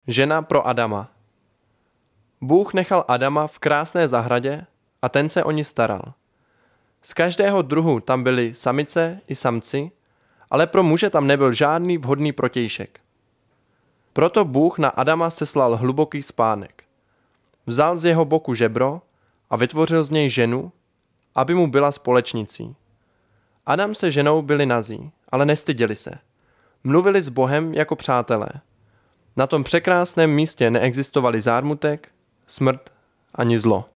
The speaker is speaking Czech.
Žena pro Adama. Bůh nechal Adama v krásné zahradě a ten se o ní staral. Z každého druhu tam byly samice i samci, ale pro muže tam nebyl žádný vhodný protějšek. Proto Bůh na Adama seslal hluboký spánek. Vzal z jeho boku žebro a vytvořil z něj ženu, aby mu byla společnicí. Adam se ženou byli nazí, ale nestyděli se. Mluvili s Bohem jako přátelé. Na tom překrásném místě neexistovaly zármutek, smrt ani zlo.